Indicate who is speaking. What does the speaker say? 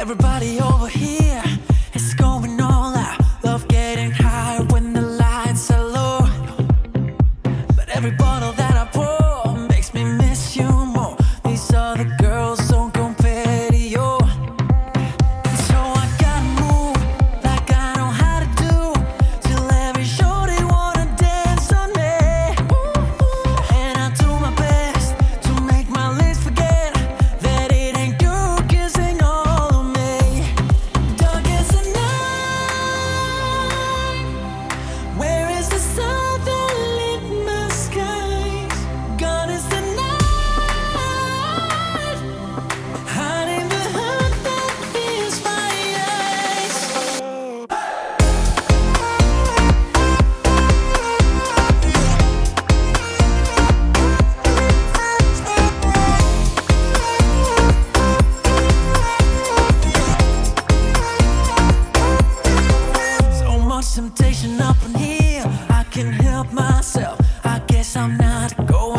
Speaker 1: Everybody over here is going all out. Love getting high when the lights are low. But every bottle that I pour makes me miss you more. These other girls don't compare to you. And so I gotta move like I know how to do, till every show they wanna dance on me. And I do my best to make my lips forget that it ain't you kissing all of me. Dark as the night, where is the sun that lit my skies? Gone is the night, hiding the hurt that fills my eyes. So much temptation up in here, I can't help myself. I guess I'm not going